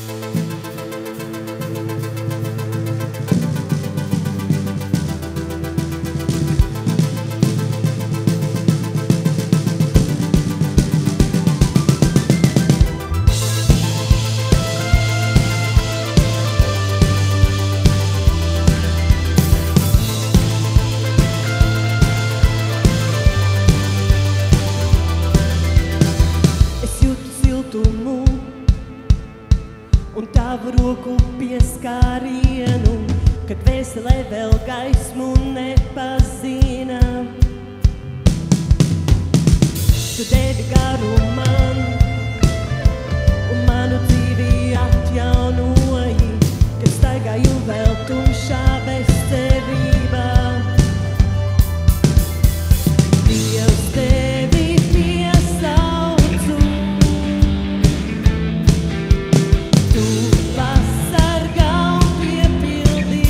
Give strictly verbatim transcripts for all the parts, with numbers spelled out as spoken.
Un tavu roku pieskārienu, kad veselē vēl gaismu nepazina. Tu devi garu man, un manu dzīvi atjaunoji, kad staigāju vēl tumšā bezcerībā. Dievs, tevi piesaucu, tu pasargā un piepildī.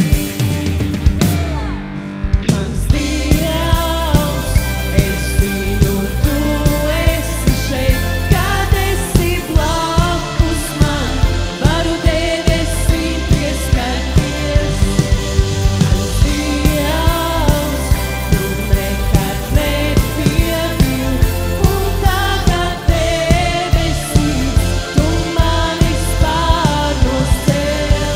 Mans Dievs, es zinu, tu esi šeit, kad esi blakus man, varu debesīm pieskarties. Mans Dievs, tu nekad nepieviļ, un tagad debesīs tu mani spārnos cel.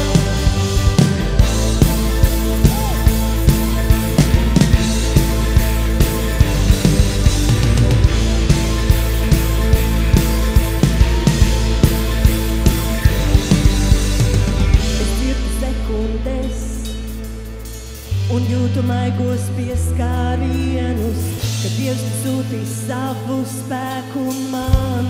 Es dzirdu sekundes un jūtu maigos pieskārienus, kad Dievs sūtīs savu spēku man.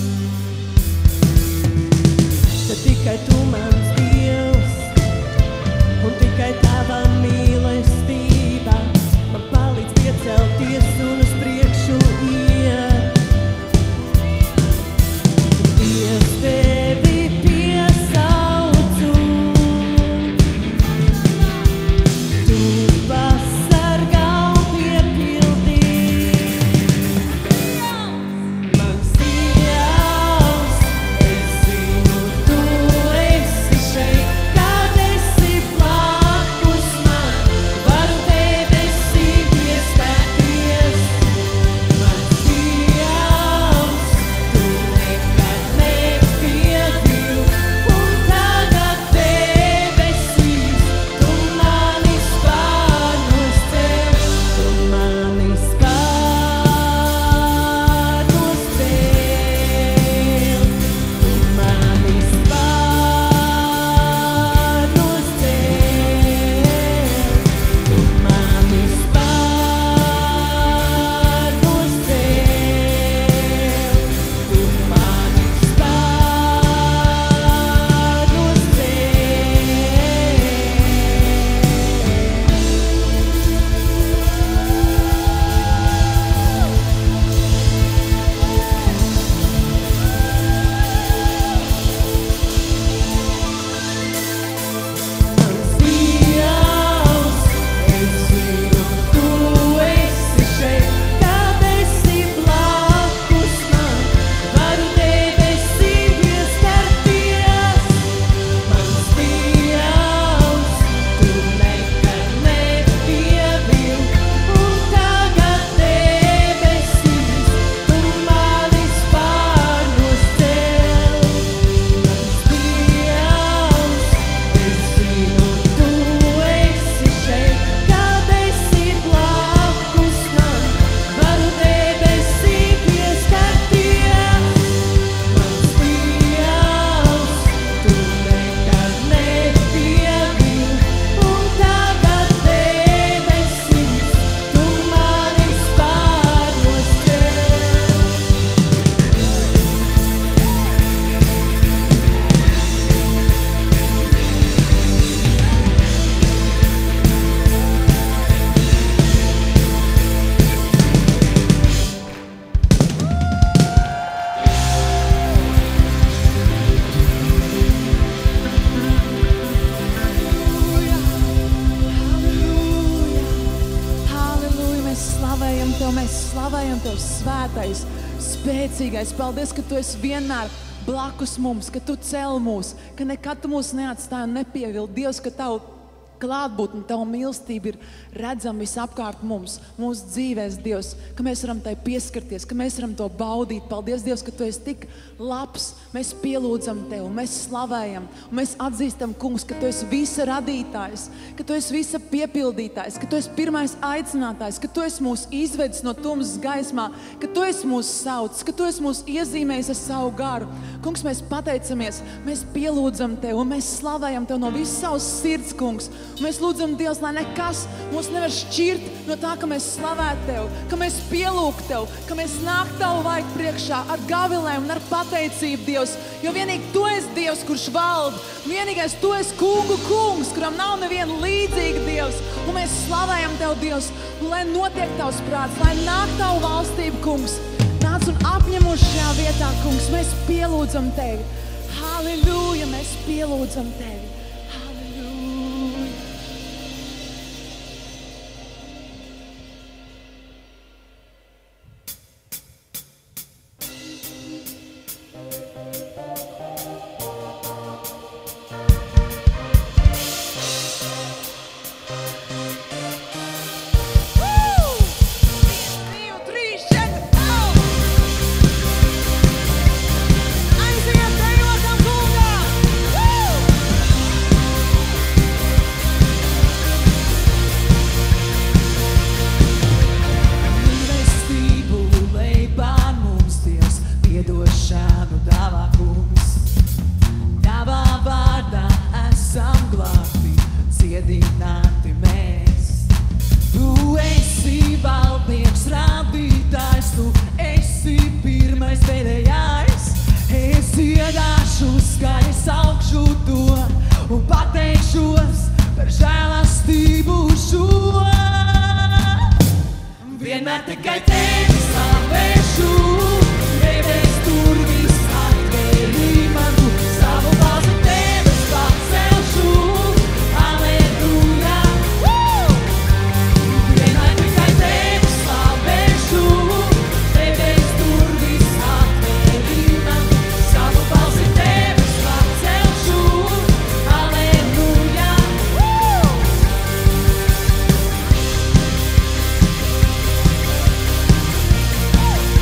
Tad tikai tu mans Dievs, un tikai tava mīlestība man palīdz piecelties un uz priekšu iet. Dievs, tevi piesaucu, tu pasargā un piepildī. Mans Dievs, es zinu, tu esi šeit, kad esi blakus man, varu debesīm pieskarties. Mans Dievs, tu nekad nepieviļ, un tagad debesīs tu mani spārnos cel. Tu mani spārnos cel. Tu mani spārnos cel. Tu mani spārnos cel. Tu mani spārnos Mans Dievs, es zinu, tu esi šeit, kad esi blakus man, varu debesīm pieskarties. Mans Dievs, tu nekad nepieviļ, un tagad debesīs tu mani spārnos cel. Mans Dievs, es zinu, tu esi šeit, kad esi blakus man, varu debesīm pieskarties. Mans Dievs, tu nekad nepieviļ, un tagad debesīs tu mani spārnos cel. Halleluja, mēs slavējam Tev, mēs slavējam Tev svētais, spēcīgais. Paldies, ka Tu esi vienmēr blakus mums, ka tu cel mūs, ka nekad tu mūs neatstāji un nepievildi. Dievs, ka tavu klātbūtne, tava mīlestība ir redzama visapkārt mums, mūsu dzīvēs, Dievs, ka mēs varam tai pieskarties, ka mēs varam to baudīt. Paldies, Dievs, ka tu esi tik labs. Mēs pielūdzam Tev, mēs slavējam, un mēs atzīstam, Kungs, ka Tu esi visa radītājs, ka Tu esi visa piepildītājs, ka Tu esi pirmais aicinātājs, ka Tu esi mūs izvedis no tumsas gaismā, ka Tu esi mūs saucis, ka Tu esi mūs iezīmējis ar savu garu. Kungs, mēs pateicamies, mēs pielūdzam Tev, un mēs slavējam Tev no visas savas sirds, Kungs. Un mēs lūdzam, Dievs, lai nekas mūs nevar šķirt no tā, ka mēs slavētu Tev, ka mēs pielūgtu Tev, ka mēs nāk Tavu vaigu priekšā ar gavilēm un ar pateicību, Dievs. Jo vienīgi Tu esi Dievs, kurš valda. Vienīgais Tu esi kungu kungs, kuram nav neviena līdzīga, Dievs. Un mēs slavējam Tev, Dievs, un lai notiek Tavs prāts, lai nāk Tavu valstību, Kungs. Nāc un apņem mūs šajā vietā, Kungs. Mēs pielūdzam Tevi. Halleluja, mēs pielūdzam Tevi. Woo!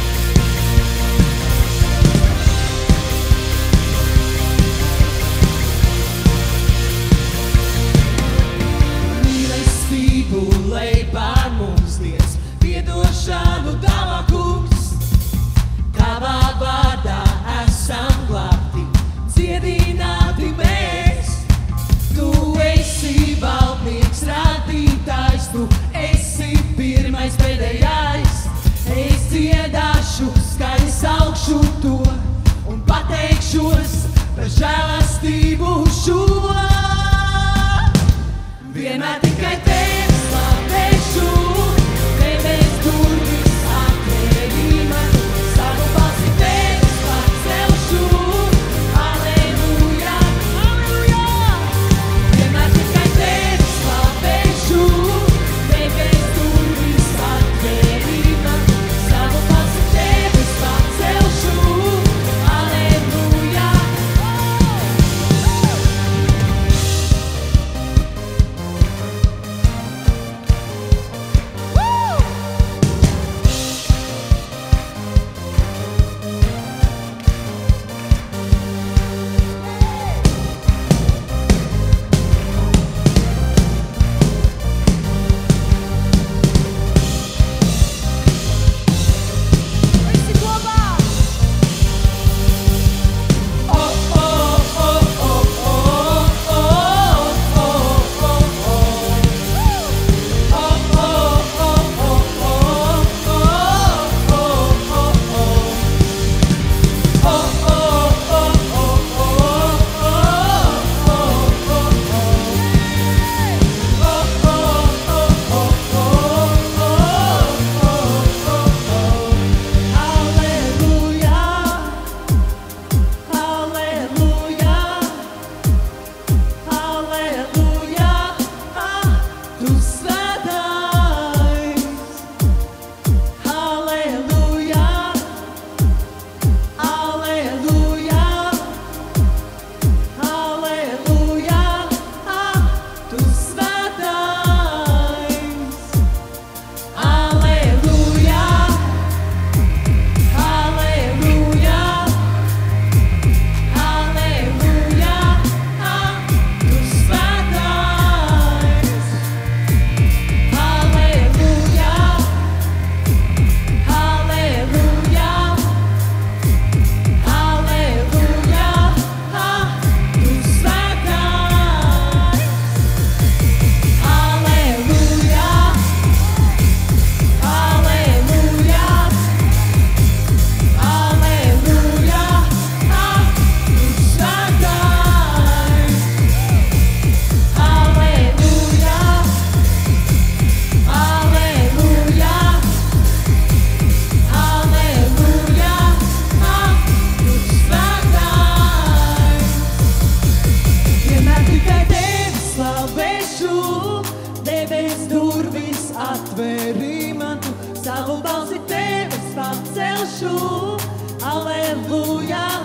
celšu, aleluja.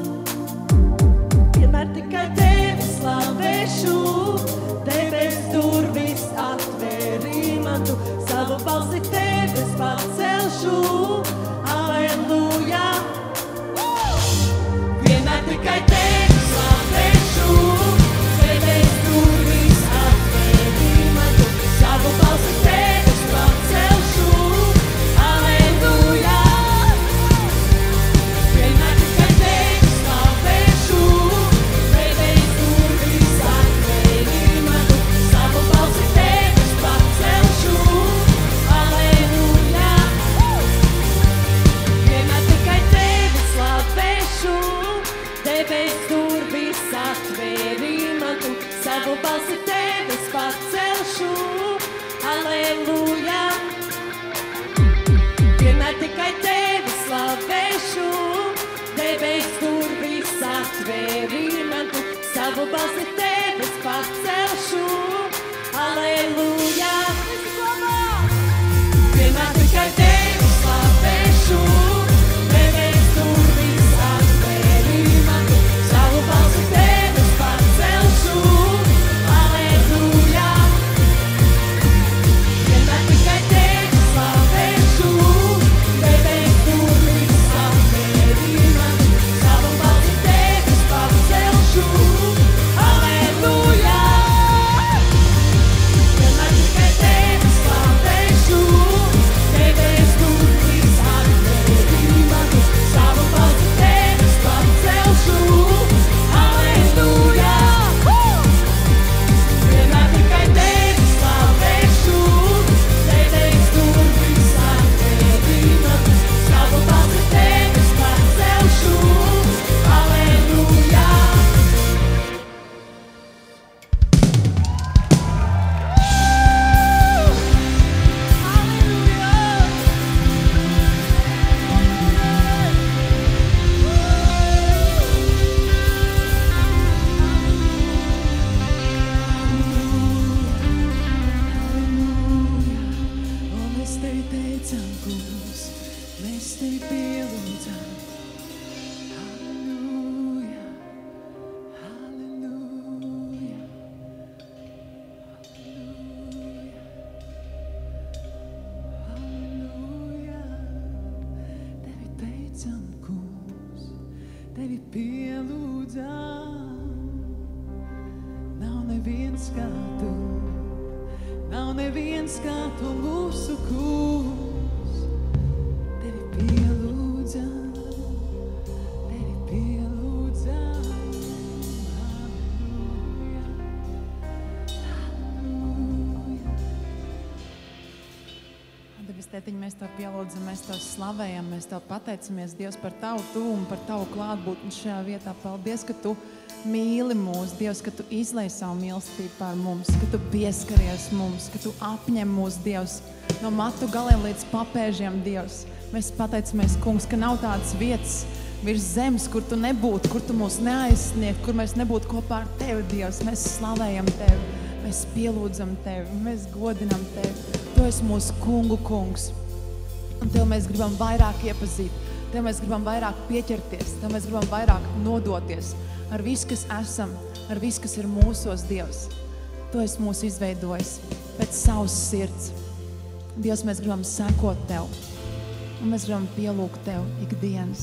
Vienmēr tikai tevi slavēšu, debes durvis atvēri man tu, savu balsi tevis pacelšu, aleluja. Vienmēr tikai tevi slavēšu, debes durvis atvēri man tu, savu balsi tevis pacelšu, aleluja. Vienmēr tikai tevi slavēšu, debes durvis atvēri man tu, savu balsi tevis pacelšu, aleluja. Vienmēr tikai tevi slavēšu, debes durvis atvēri man tu, savu balsi tevis pacelšu, aleluja. Vienmēr tikai tevi slavēšu, debes durvis atvēri man tu, savu balsi tevis pacelšu, aleluja. Vienmēr tikai tevi slavēšu, debes durvis atvēri man tu, savu balsi tevis pacelšu, aleluja. Vienmēr tikai tevi slavēšu, debes durvis atvēri man tu, savu balsi tevis pacelšu, aleluja. Vienmēr tikai tevi slavēšu, debes durvis atvēri man tu, savu balsi tevis pacelšu, aleluja. Vienmēr tikai tevi slavēšu, debes durvis atvēri man tu, savu balsi tevis pacelšu, aleluja. Un mēs tevi teicam, kungs, mēs tevi pielūdzam. Halleluja, halleluja, halleluja, halleluja. Tevi teicam, kungs, tevi pielūdzam. Nav neviens kā tu, nav neviens kā tu mūsu kungs. Tevi pielūdzam, tevi pielūdzam. Halleluja, halleluja. Debes Tētiņ, mēs Tev pielūdzam, mēs Tev slavējam, mēs Tev pateicamies, Dievs, par Tavu tūmu, par Tavu klātbūtni šajā vietā. Paldies, ka Tu mīli mūs, Dievs, ka Tu izlej savu mīlestību par mums, ka Tu pieskaries mums, ka Tu apņem mūs, Dievs, no matu galiem līdz papēžiem, Dievs. Mēs pateicamies, kungs, ka nav tādas vietas virs zemes, kur Tu nebūtu, kur Tu mūs neaizsniegt, kur mēs nebūtu kopā ar Tevi, Dievs. Mēs slavējam Tevi, mēs pielūdzam Tevi, mēs godinam Tevi. Tu esi mūsu kungu kungs, un Tev mēs gribam vairāk iepazīt, Tev mēs gribam vairāk pieķerties, Tev mēs gribam vairāk nodoties ar visu, kas esam, ar visu, kas ir mūsos, Dievs. Tu esi mūs izveidojis pēc savas sirds. Dievs, mēs gribam sekot Tev, un mēs gribam pielūgt Tev ikdienas.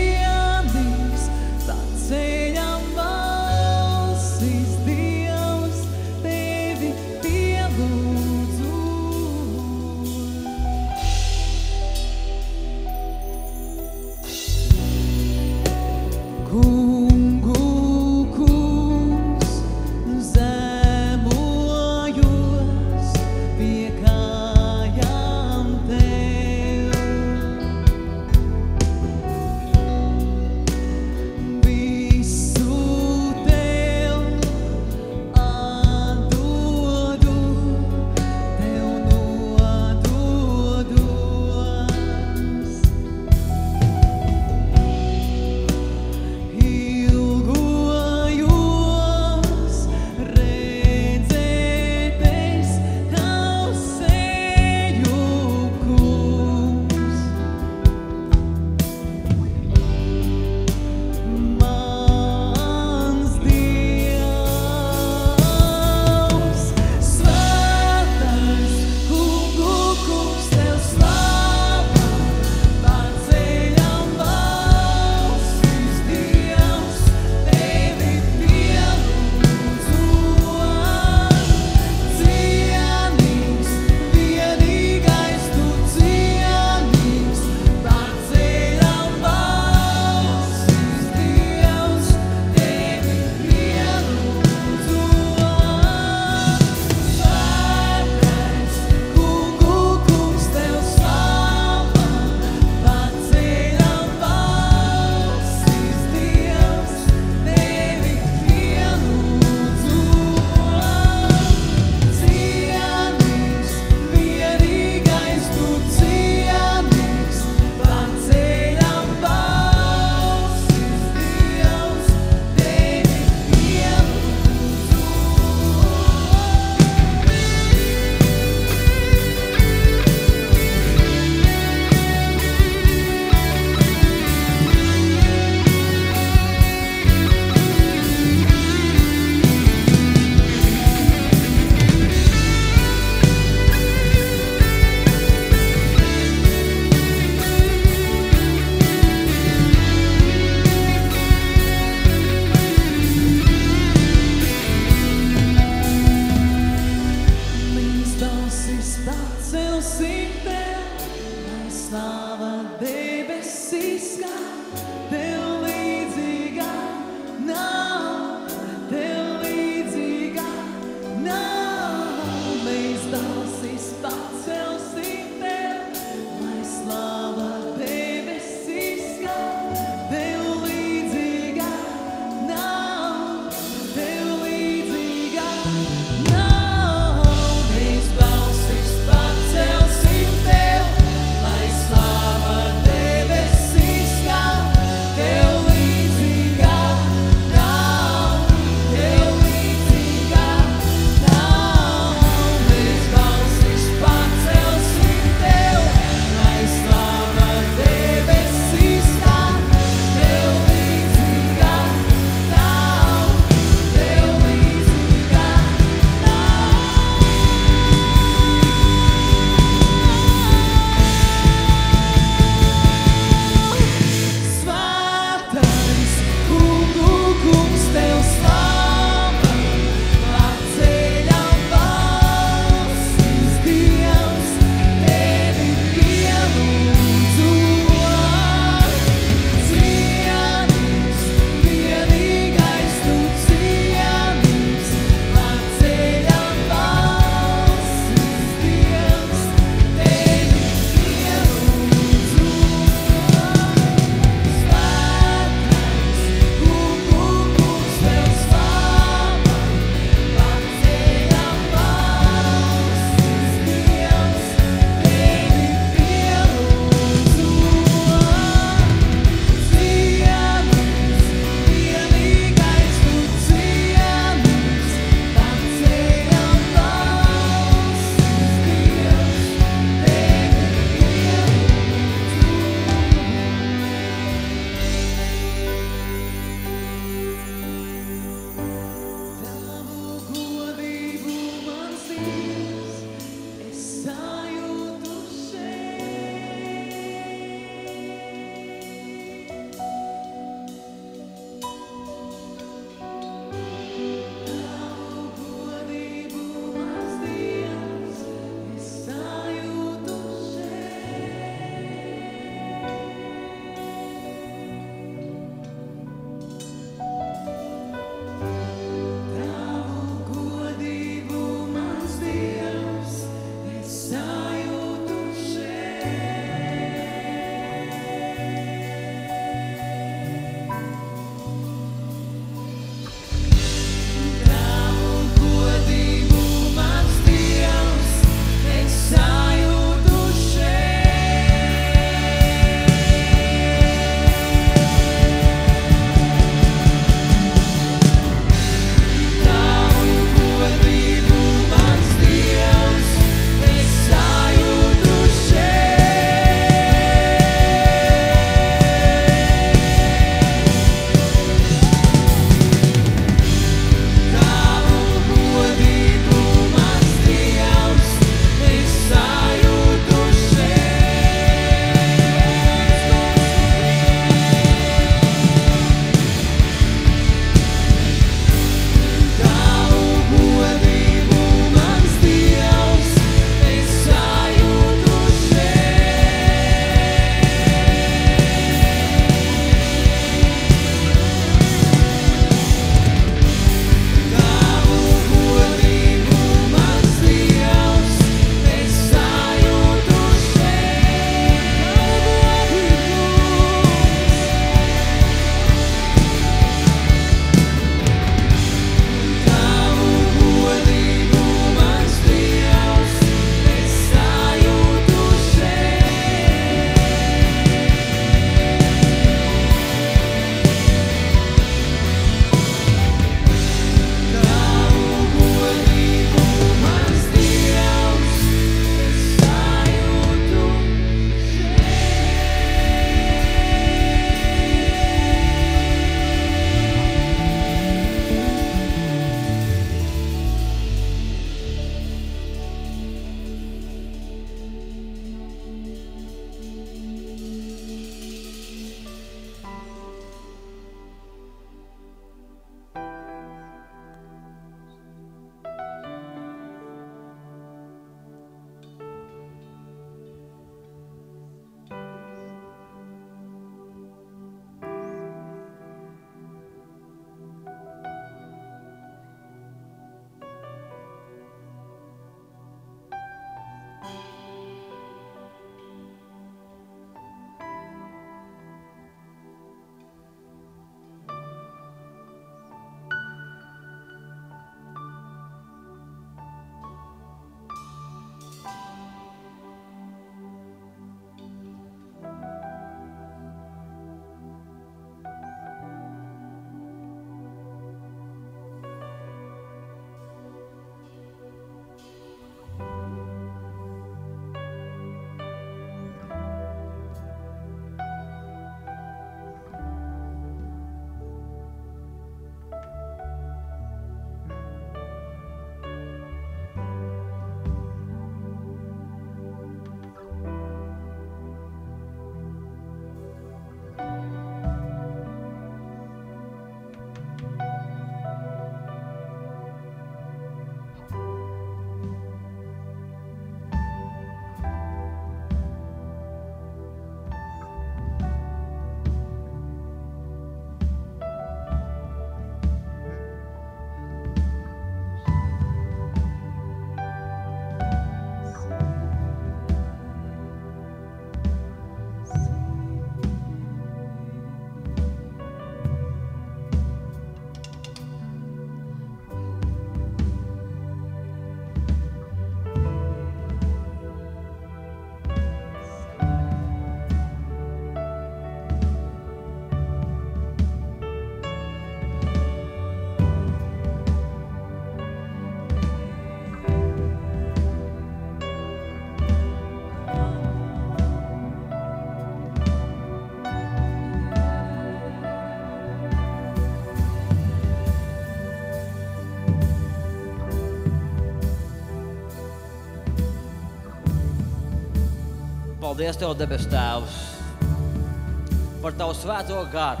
Paldies Tev, debes Tēvs, par Tavu svēto garu,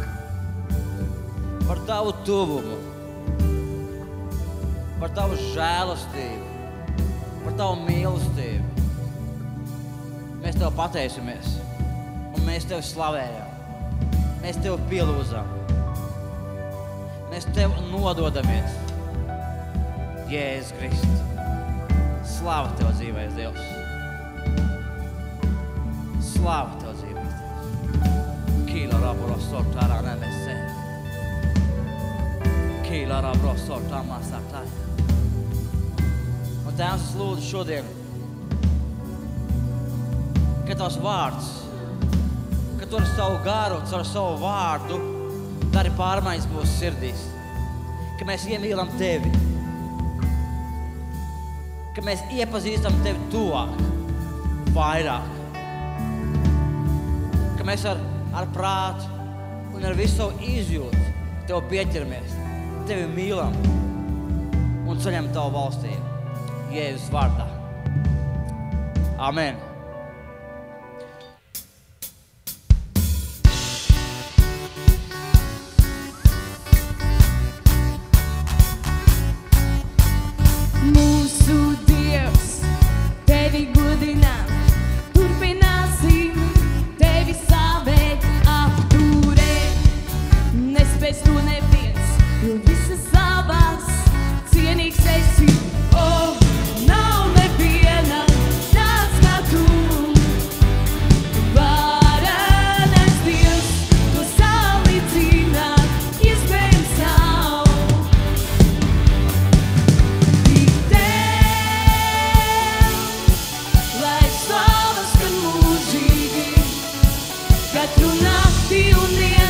par Tavu tuvumu, par Tavu žēlastību, par Tavu mīlestību. Mēs Tev pateicamies un mēs Tev slavējam, mēs Tev pielūdzam, mēs Tev nododamies. Jēzus Kristus, slava Tev dzīvais Dievs. Slava Tev dzīvais Dievs. Kīla rabro sortārā nemesē. Kīla rabro sortārā sārtāja. Un Tēvs, es lūdzu šodien, ka Tavs vārds, ka Tu ar savu garu, ar savu vārdu dari pārmaiņas mūsu sirdīs, ka mēs iemīlam Tevi, ka mēs iepazīstam Tevi tuvāk, vairāk, ka mēs ar, ar prātu un ar visu savu izjūtu Tev pieķeramies, Tevi mīlam un saņem Tavu valstību. Jēzus vārdā. Amen. Mūsu Dievs, Tevi godinām, turpināsim Tevi slavēt, apturēt. Nespēs to neviens, jo visas savās cienīgs esi. Oh, nav neviena tāds kā Tu. Varenais Dievs, to salīdzināt iespējams nav. Tik Tev, lai slavas skan mūžīgi, katru nakti un dienu.